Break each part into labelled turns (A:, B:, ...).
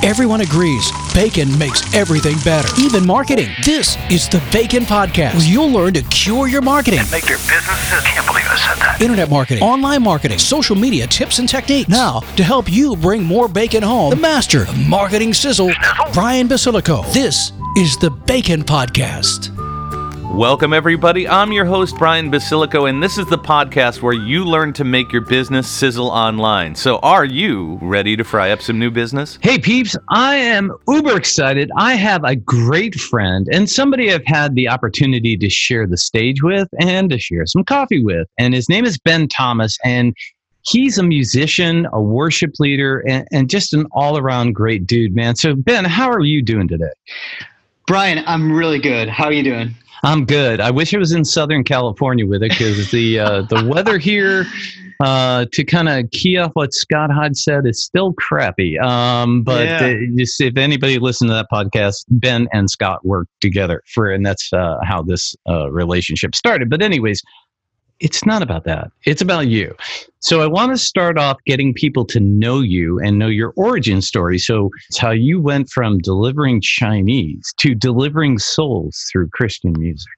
A: Everyone agrees bacon makes everything better, even marketing. This is the Bacon Podcast, where you'll learn to cure your marketing.
B: And make your business. I can't believe I said that.
A: Internet marketing, online marketing, social media tips and techniques. Now, to help you bring more bacon home, the master of marketing sizzle, Brian Basilico. This is the Bacon Podcast.
C: Welcome, everybody. I'm your host, Brian Basilico, and this is the podcast where you learn to make your business sizzle online. So are you ready to fry up some new business?
D: Hey, peeps. I am uber excited. I have a great friend and somebody I've had the opportunity to share the stage with and to share some coffee with. And his name is Ben Thomas, and he's a musician, a worship leader, and just an all-around great dude, man. So, Ben, how are you doing today?
E: Brian, I'm really good. How are you doing?
D: I'm good. I wish I was in Southern California with it, because the weather here, to kind of key off what Scott Hodge said, is still crappy. Just if anybody listened to that podcast, Ben and Scott worked together and that's how this relationship started. But anyways, it's not about that. It's about you. So I want to start off getting people to know you and know your origin story. So it's how you went from delivering Chinese to delivering souls through Christian music.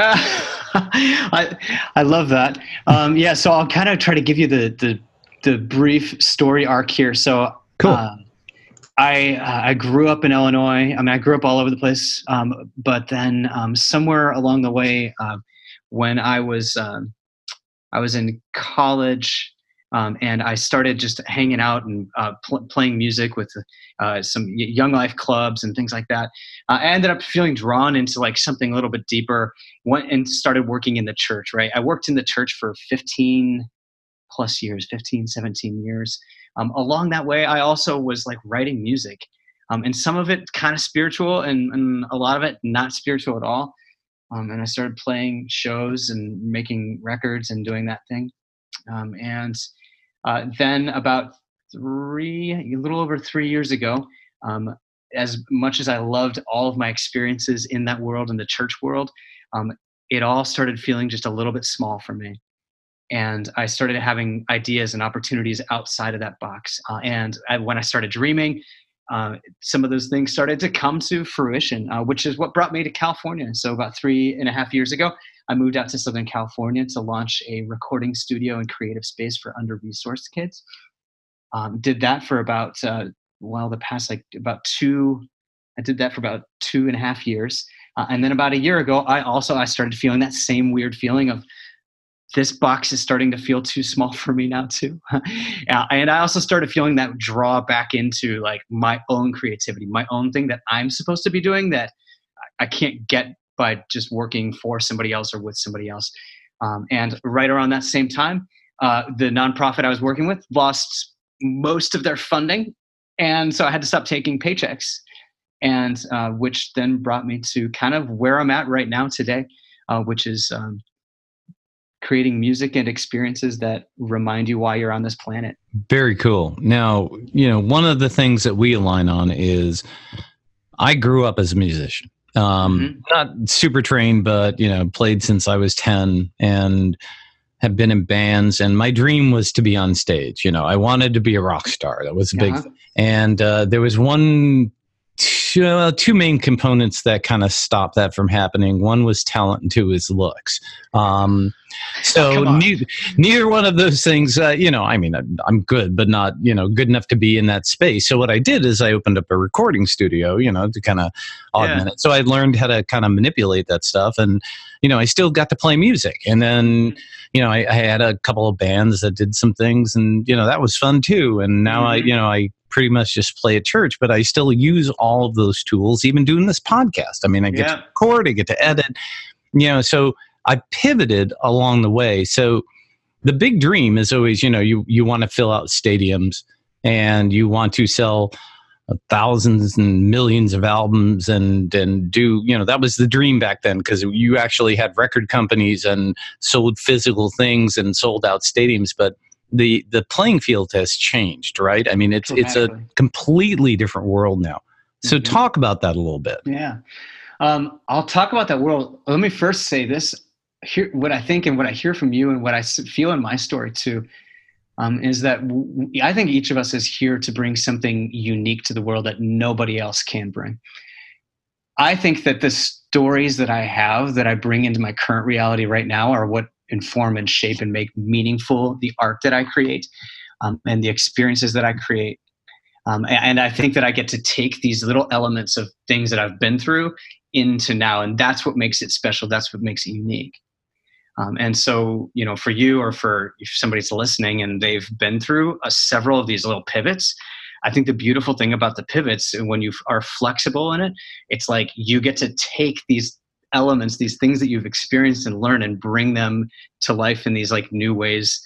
E: I love that. So I'll kind of try to give you the brief story arc here. So
D: cool.
E: I grew up in Illinois. I mean, I grew up all over the place. But then somewhere along the way, when I was in college, and I started just hanging out and playing music with some Young Life clubs and things like that. I ended up feeling drawn into like something a little bit deeper, went and started working in the church, right? I worked in the church for 17 years. Along that way, I also was like writing music, and some of it kind of spiritual and a lot of it not spiritual at all. And I started playing shows and making records and doing that thing. Then about a little over 3 years ago, as much as I loved all of my experiences in that world, in the church world, it all started feeling just a little bit small for me. And I started having ideas and opportunities outside of that box. When I started dreaming, some of those things started to come to fruition, which is what brought me to California. So about 3.5 years ago, I moved out to Southern California to launch a recording studio and creative space for under-resourced kids. Did that for about, I did that for about 2.5 years. And then about a year ago, I started feeling that same weird feeling of, this box is starting to feel too small for me now too. And I also started feeling that draw back into like my own creativity, my own thing that I'm supposed to be doing that I can't get by just working for somebody else or with somebody else. And right around that same time, the nonprofit I was working with lost most of their funding. And so I had to stop taking paychecks, and which then brought me to kind of where I'm at right now today, which is creating music and experiences that remind you why you're on this planet.
D: Very cool. Now, one of the things that we align on is I grew up as a musician. Not super trained, but, played since I was 10 and have been in bands. And my dream was to be on stage. I wanted to be a rock star. That was a big thing. And there was two main components that kind of stopped that from happening. One was talent, and two was looks. Neither one of those things, I'm good, but not, good enough to be in that space. So what I did is I opened up a recording studio, to kind of augment it. So I learned how to kind of manipulate that stuff. And, I still got to play music. And then, I had a couple of bands that did some things, and, that was fun too. And now I pretty much just play at church, but I still use all of those tools, even doing this podcast. I mean, I get to record, I get to edit, so I pivoted along the way. So the big dream is always, you want to fill out stadiums and you want to sell thousands and millions of albums and do, that was the dream back then, because you actually had record companies and sold physical things and sold out stadiums. But the playing field has changed, right? I mean, it's a completely different world now. So talk about that a little bit.
E: Yeah. I'll talk about that world. Let me first say this. What I think and what I hear from you and what I feel in my story too. is that I think each of us is here to bring something unique to the world that nobody else can bring. I think that the stories that I have that I bring into my current reality right now are what inform and shape and make meaningful the art that I create, and the experiences that I create. And I think that I get to take these little elements of things that I've been through into now, and that's what makes it special. That's what makes it unique. And so, for you, or for if somebody's listening and they've been through several of these little pivots, I think the beautiful thing about the pivots, when you are flexible in it, it's like you get to take these elements, these things that you've experienced and learned, and bring them to life in these like new ways.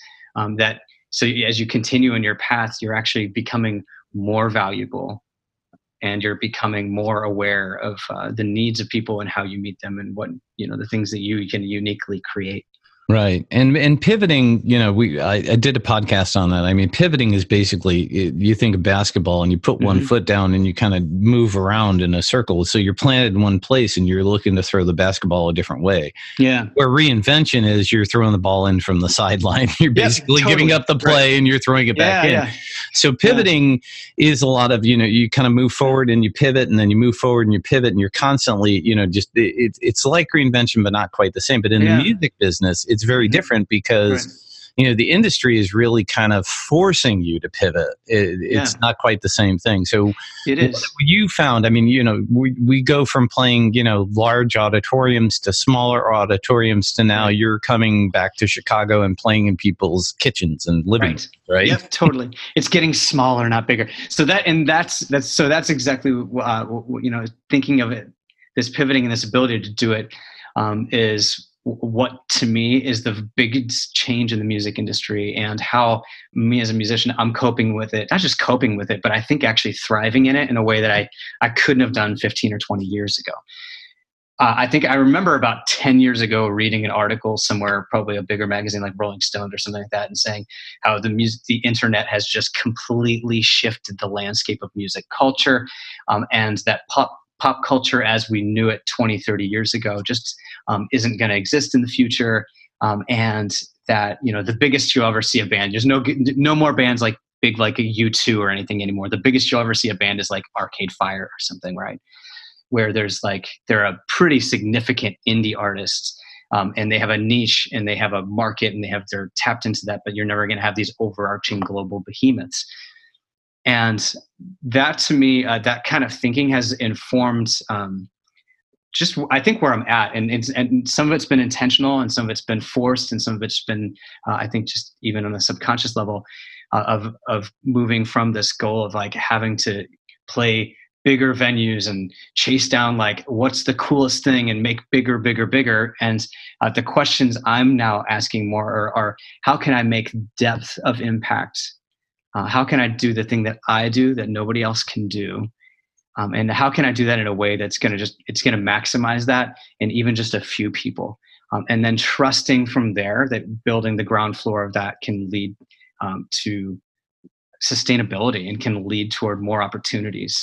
E: So as you continue in your path, you're actually becoming more valuable, and you're becoming more aware of the needs of people and how you meet them, and what, the things that you can uniquely create.
D: Right. And pivoting, I did a podcast on that. I mean, pivoting is basically, you think of basketball and you put one foot down and you kind of move around in a circle. So you're planted in one place and you're looking to throw the basketball a different way.
E: Yeah.
D: Where reinvention is, you're throwing the ball in from the sideline. You're basically giving up the play and you're throwing it back in. Yeah. So pivoting is a lot of, you kind of move forward and you pivot, and then you move forward and you pivot, and you're constantly, it's like reinvention, but not quite the same. But in the music business, it's very different, because the industry is really kind of forcing you to pivot. It's not quite the same thing. So
E: it is.
D: What you found, I mean, we go from playing, large auditoriums to smaller auditoriums to now you're coming back to Chicago and playing in people's kitchens and living rooms, right?
E: Yep, totally. It's getting smaller, not bigger. So that's exactly thinking of it, this pivoting and this ability to do it is what to me is the biggest change in the music industry, and how me as a musician, I'm coping with it. Not just coping with it, but I think actually thriving in it in a way that I couldn't have done 15 or 20 years ago. I think I remember about 10 years ago reading an article somewhere, probably a bigger magazine like Rolling Stone or something like that, and saying how the internet has just completely shifted the landscape of music culture, and that pop culture as we knew it 20, 30 years ago just isn't going to exist in the future. And that, the biggest you'll ever see a band, there's no more bands like big, like a U2 or anything anymore. The biggest you'll ever see a band is like Arcade Fire or something, right? Where they're a pretty significant indie artists, and they have a niche and they have a market and they're tapped into that, but you're never going to have these overarching global behemoths. And that, to me, that kind of thinking has informed just, I think, where I'm at. And some of it's been intentional, and some of it's been forced, and some of it's been, I think, just even on a subconscious level of moving from this goal of like having to play bigger venues and chase down like what's the coolest thing and make bigger. And the questions I'm now asking more are how can I make depth of impact? How can I do the thing that I do that nobody else can do? And how can I do that in a way that's going to maximize that in even just a few people? And then trusting from there that building the ground floor of that can lead to sustainability and can lead toward more opportunities.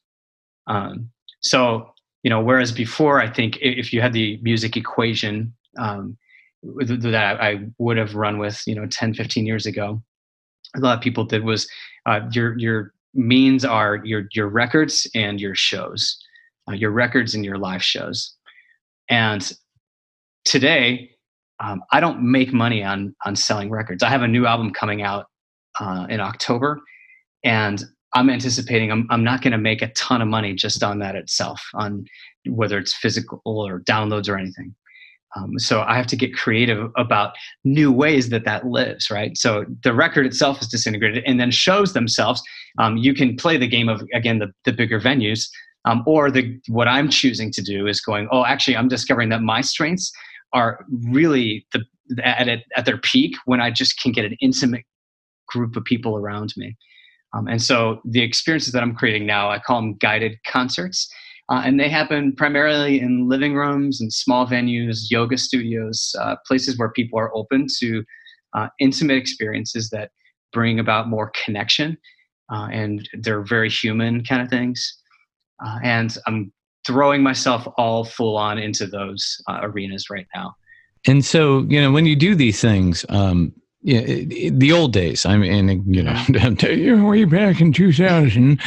E: So, whereas before, I think if you had the music equation that I would have run with, 10, 15 years ago, a lot of people did was your means are your records and your shows, your records and your live shows. And today, I don't make money on selling records. I have a new album coming out in October, and I'm anticipating I'm not going to make a ton of money just on that itself, on whether it's physical or downloads or anything. So I have to get creative about new ways that lives, right? So the record itself is disintegrated, and then shows themselves, you can play the game of, again, the bigger venues, or what I'm choosing to do is going, actually, I'm discovering that my strengths are really at their peak when I just can get an intimate group of people around me. And so the experiences that I'm creating now, I call them guided concerts. And they happen primarily in living rooms and small venues, yoga studios, places where people are open to intimate experiences that bring about more connection. And they're very human kind of things. And I'm throwing myself all full on into those arenas right now.
D: And so, when you do these things, Yeah, the old days. I mean, you know, way back in 2000,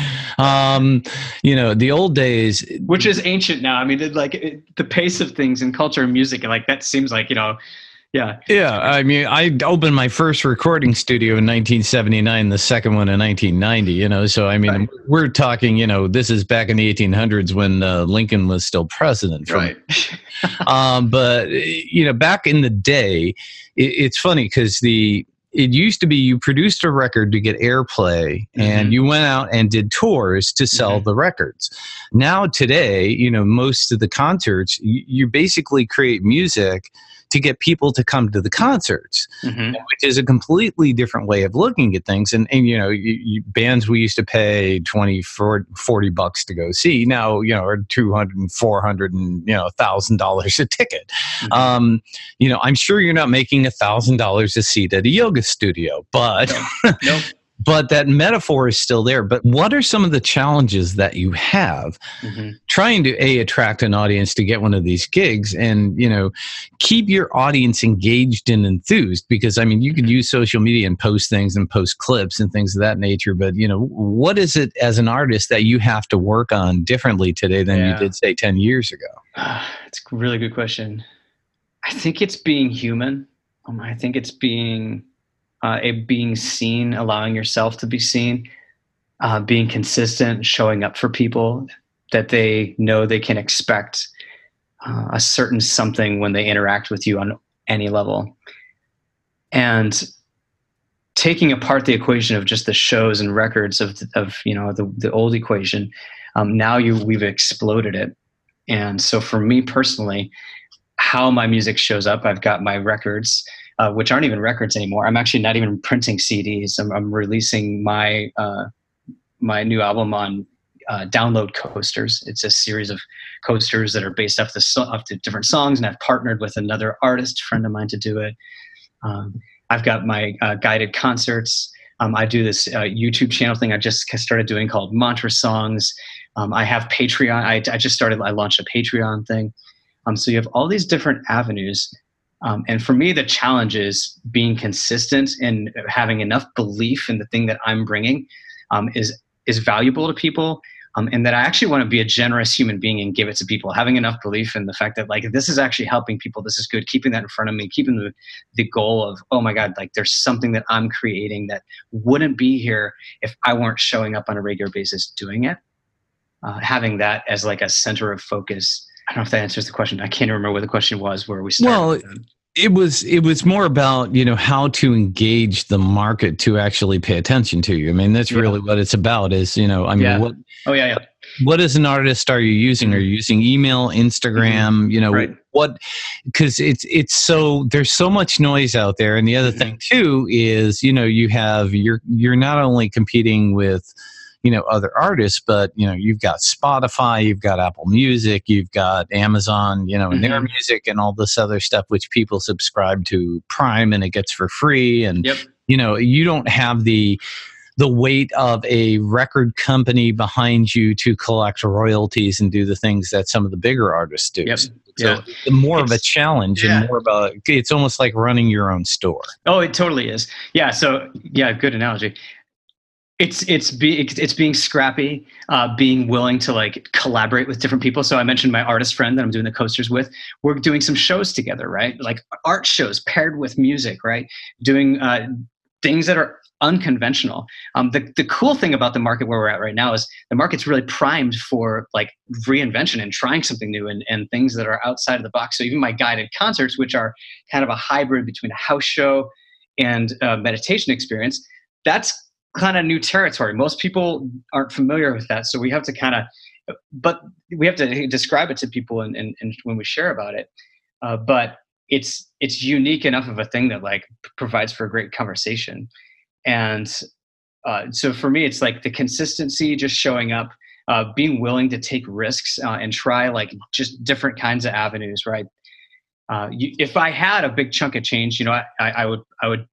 D: the old days,
E: which is ancient now. I mean, the pace of things in culture and music, and like that seems like, yeah.
D: Yeah, I mean, I opened my first recording studio in 1979, the second one in 1990, so I mean, we're talking, this is back in the 1800s when Lincoln was still president.
E: Right.
D: But, back in the day, it's funny because it used to be you produced a record to get airplay and you went out and did tours to sell the records. Now today, most of the concerts, you basically create music to get people to come to the concerts, which is a completely different way of looking at things. And bands we used to pay $20, $40 to go see now, are $200 and $400 and $1,000 a ticket. I'm sure you're not making $1,000 a seat at a yoga studio, but
E: Nope.
D: But that metaphor is still there. But what are some of the challenges that you have trying to attract an audience to get one of these gigs and, keep your audience engaged and enthused? Because, I mean, you could use social media and post things and post clips and things of that nature. But, what is it as an artist that you have to work on differently today than you did, say, 10 years ago?
E: It's a really good question. I think it's being human. I think it's being seen, allowing yourself to be seen, being consistent, showing up for people that they know they can expect a certain something when they interact with you on any level. And taking apart the equation of just the shows and records of the old equation, now we've exploded it. And so for me personally, how my music shows up, I've got my records, which aren't even records anymore. I'm actually not even printing CDs. I'm releasing my new album on download coasters. It's a series of coasters that are based off the different songs, and I've partnered with another artist friend of mine to do it. I've got my guided concerts. I do this YouTube channel thing I just started doing called Mantra Songs. I have Patreon. I launched a Patreon thing. So you have all these different avenues. And for me, the challenge is being consistent and having enough belief in the thing that I'm bringing is valuable to people. And that I actually want to be a generous human being and give it to people, having enough belief in the fact that like, this is actually helping people. This is good. Keeping that in front of me, keeping the goal of, oh my God, like there's something that I'm creating that wouldn't be here if I weren't showing up on a regular basis doing it. Having that as like a center of focus. I don't know if that answers the question. I can't remember what the question was where we started.
D: Well, it was more about, how to engage the market to actually pay attention to you. I mean, that's really what it's about is, what, what as an artist are you using? Are you using email, Instagram, what, because it's so, there's so much noise out there. And the other thing too is, you're not only competing with, other artists, but, you've got Spotify, you've got Apple Music, you've got Amazon, and their music and all this other stuff, which people subscribe to Prime and it gets for free. And, you don't have the weight of a record company behind you to collect royalties and do the things that some of the bigger artists do. So more of a challenge and more about, it's almost like running your own store.
E: Oh, it totally is. Yeah. So good analogy. It's being scrappy, being willing to like collaborate with different people. So I mentioned my artist friend that I'm doing the coasters with. We're doing some shows together, right? Like art shows paired with music, right? Doing things that are unconventional. The cool thing about the market where we're at right now is the market's really primed for like reinvention and trying something new and things that are outside of the box. So even my guided concerts, which are kind of a hybrid between a house show and a meditation experience, that's kind of new territory. Most people aren't familiar with that. So we have to but we have to describe it to people and when we share about it. But it's unique enough of a thing that like provides for a great conversation. And so for me, it's like the consistency, just showing up, being willing to take risks and try like just different kinds of avenues, right? If I had a big chunk of change, I would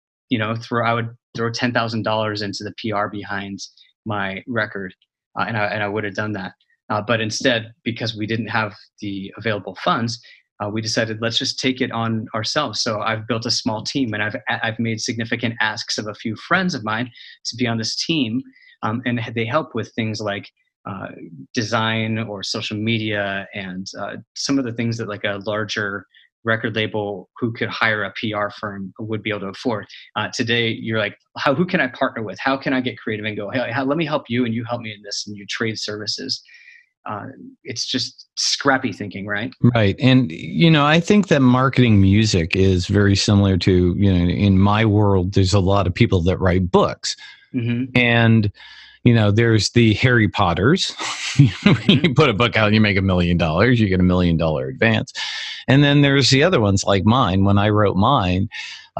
E: throw $10,000 into the PR behind my record, and I would have done that. But instead, because we didn't have the available funds, we decided let's just take it on ourselves. So I've built a small team, and I've made significant asks of a few friends of mine to be on this team, and they help with things like design or social media and some of the things that like a larger record label who could hire a PR firm would be able to afford. Today, you're like, who can I partner with? How can I get creative and go, hey, let me help you and you help me in this, and you trade services. It's just scrappy thinking, right?
D: Right. And, I think that marketing music is very similar to, in my world, there's a lot of people that write books. Mm-hmm. And, there's the Harry Potters. You put a book out and you make $1 million, you get $1 million advance. And then there's the other ones like mine. When I wrote mine,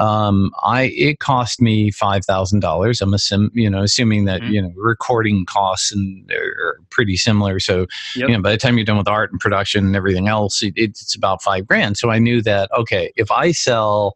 D: it cost me $5,000. I'm assuming that, recording costs are pretty similar. So, by the time you're done with art and production and everything else, it's about $5,000. So I knew that, okay, if I sell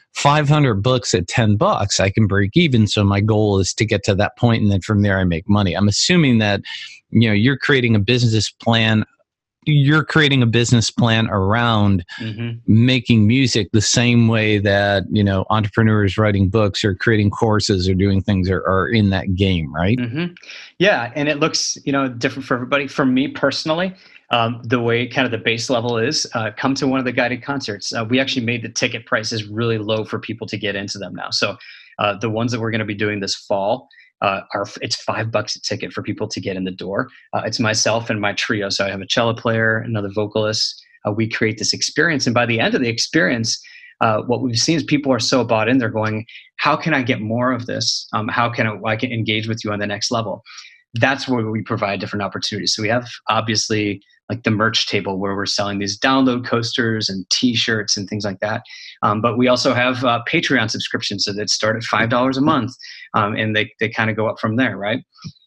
D: 500 books at $10, I can break even. So my goal is to get to that point, and then from there I make money. I'm assuming that, you're creating a business plan. You're creating a business plan around making music the same way that, entrepreneurs writing books or creating courses or doing things are in that game, right?
E: Mm-hmm. Yeah. And it looks, different for everybody. For me personally, the way kind of the base level is come to one of the guided concerts. We actually made the ticket prices really low for people to get into them now. So the ones that we're going to be doing this fall, it's $5 a ticket for people to get in the door. It's myself and my trio. So I have a cello player, another vocalist. We create this experience. And by the end of the experience, what we've seen is people are so bought in, they're going, how can I get more of this? How can I can engage with you on the next level? That's where we provide different opportunities. So we have obviously like the merch table where we're selling these download coasters and t-shirts and things like that. But we also have Patreon subscriptions that start at $5 a month. And they kind of go up from there, right?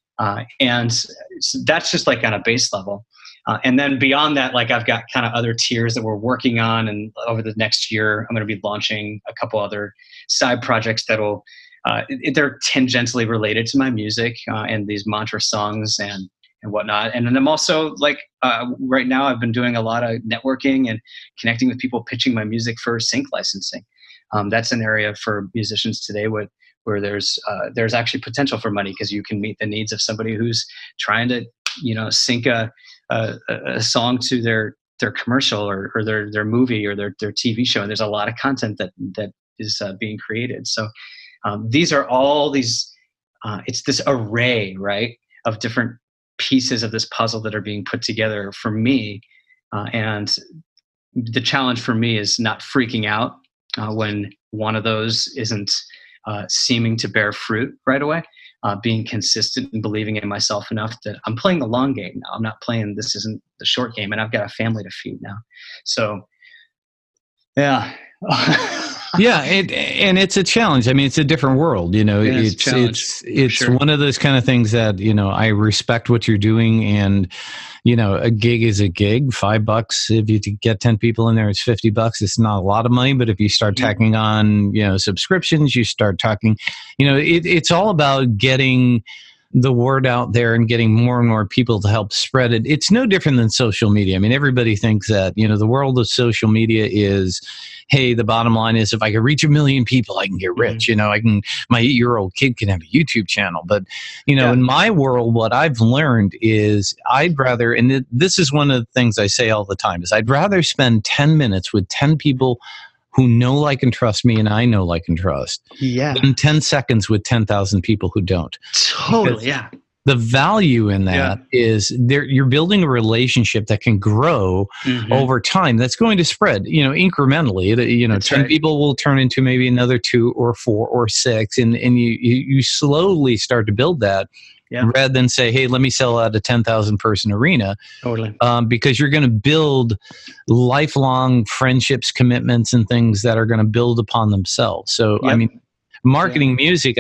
E: And so that's just like on a base level. And then beyond that, like I've got kind of other tiers that we're working on. And over the next year, I'm going to be launching a couple other side projects that'll, they're tangentially related to my music and these mantra songs and whatnot. And then I'm also like, right now I've been doing a lot of networking and connecting with people, pitching my music for sync licensing. That's an area for musicians today where there's actually potential for money because you can meet the needs of somebody who's trying to, sync a song to their commercial or their movie or their TV show. And there's a lot of content that is being created. So these are all these, it's this array, right, of different pieces of this puzzle that are being put together for me. And the challenge for me is not freaking out when one of those isn't seeming to bear fruit right away, being consistent and believing in myself enough that I'm playing the long game now. I'm not playing, this isn't the short game, and I've got a family to feed now. So, yeah.
D: Yeah, and it's a challenge. I mean, it's a different world, it's sure. One of those kind of things that, I respect what you're doing, and, a gig is a gig. $5, if you get 10 people in there, it's $50. It's not a lot of money, but if you start tacking on, subscriptions, you start talking, it's all about getting the word out there and getting more and more people to help spread it. It's no different than social media. I mean, everybody thinks that, the world of social media is, hey, the bottom line is if I can reach 1 million people, I can get rich. My 8-year-old kid can have a YouTube channel. But, in my world, what I've learned is I'd rather, and this is one of the things I say all the time, is I'd rather spend 10 minutes with 10 people who know, like, and trust me, and I know, like, and trust.
E: Yeah.
D: In 10 seconds with 10,000 people who don't.
E: Totally, because yeah.
D: The value in that is you're building a relationship that can grow over time. That's going to spread, incrementally. That's 10 people will turn into maybe another 2 or 4 or 6, and you slowly start to build that. Yeah. Rather than say, hey, let me sell out a 10,000 person arena.
E: Totally.
D: Because you're going to build lifelong friendships, commitments, and things that are going to build upon themselves. So, I mean, marketing music,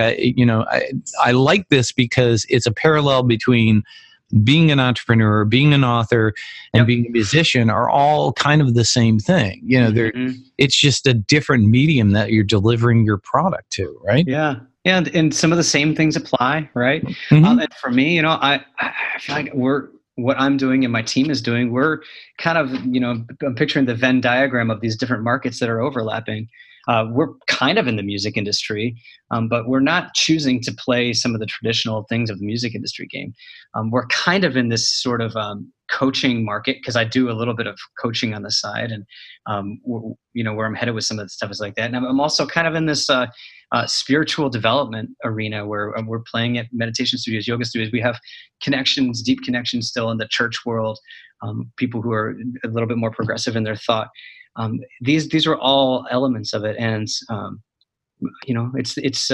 D: I like this because it's a parallel between being an entrepreneur, being an author, and being a musician are all kind of the same thing. It's just a different medium that you're delivering your product to, right?
E: Yeah. And some of the same things apply, right? And for me, I feel like what I'm doing and my team is doing, we're kind of, I'm picturing the Venn diagram of these different markets that are overlapping. We're kind of in the music industry, but we're not choosing to play some of the traditional things of the music industry game. We're kind of in this sort of coaching market, because I do a little bit of coaching on the side, and where I'm headed with some of the stuff is like that. And I'm also kind of in this spiritual development arena where we're playing at meditation studios, yoga studios. We have connections, deep connections still in the church world, people who are a little bit more progressive in their thought. These are all elements of it, and it's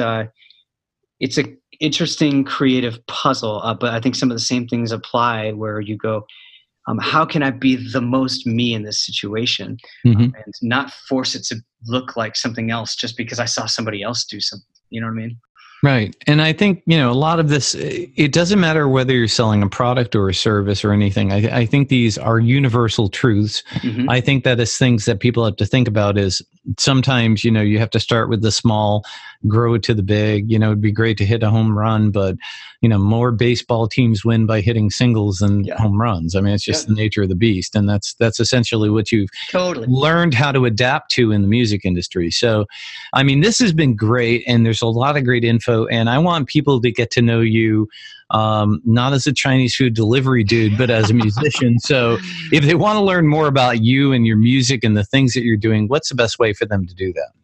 E: a interesting creative puzzle. But I think some of the same things apply, where you go, how can I be the most me in this situation, and not force it to look like something else just because I saw somebody else do something. You know what I mean?
D: Right. And I think, a lot of this, it doesn't matter whether you're selling a product or a service or anything. I think these are universal truths. I think that is things that people have to think about is sometimes, you have to start with the small, grow it to the big. It'd be great to hit a home run, but, more baseball teams win by hitting singles than home runs. I mean, it's just the nature of the beast. And that's essentially what you've learned how to adapt to in the music industry. So, I mean, this has been great, and there's a lot of great info, and I want people to get to know you, not as a Chinese food delivery dude, but as a musician. So if they want to learn more about you and your music and the things that you're doing, what's the best way for them to do that?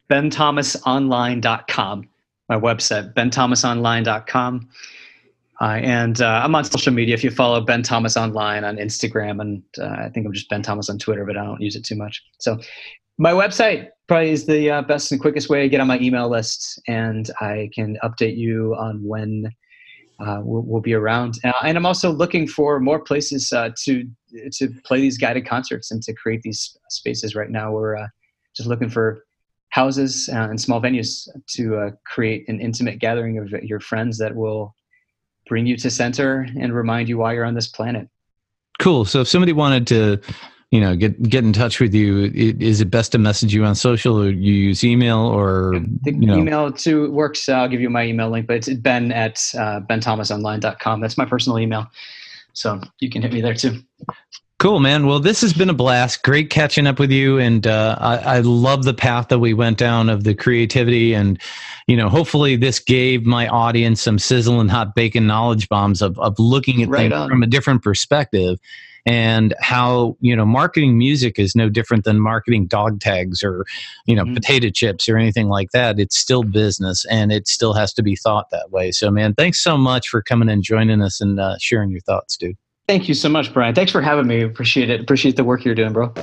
E: BenThomasOnline.com, my website, BenThomasOnline.com. And I'm on social media. If you follow Ben Thomas Online on Instagram, and I think I'm just Ben Thomas on Twitter, but I don't use it too much. So my website probably is the best and quickest way to get on my email list, and I can update you on when we'll be around. And I'm also looking for more places to play these guided concerts and to create these spaces. Right now, we're just looking for houses and small venues to create an intimate gathering of your friends that will bring you to center and remind you why you're on this planet.
D: Cool. So if somebody wanted to, get in touch with you, is it best to message you on social, or you use email, or
E: email too works? I'll give you my email link, but it's ben@benthomasonline.com. That's my personal email, so you can hit me there too.
D: Cool, man. Well, this has been a blast. Great catching up with you. And I love the path that we went down of the creativity. And, hopefully this gave my audience some sizzle and hot bacon knowledge bombs of looking at things from a different perspective, and how, marketing music is no different than marketing dog tags or, potato chips or anything like that. It's still business, and it still has to be thought that way. So, man, thanks so much for coming and joining us and sharing your thoughts, dude.
E: Thank you so much, Brian. Thanks for having me. Appreciate it. Appreciate the work you're doing, bro.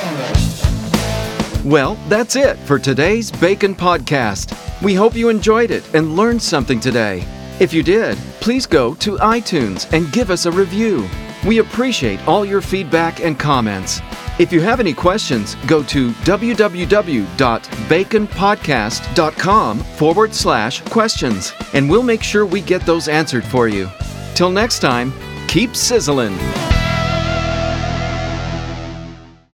F: Well, that's it for today's Bacon Podcast. We hope you enjoyed it and learned something today. If you did, please go to iTunes and give us a review. We appreciate all your feedback and comments. If you have any questions, go to www.baconpodcast.com/questions, and we'll make sure we get those answered for you. Till next time, keep sizzling.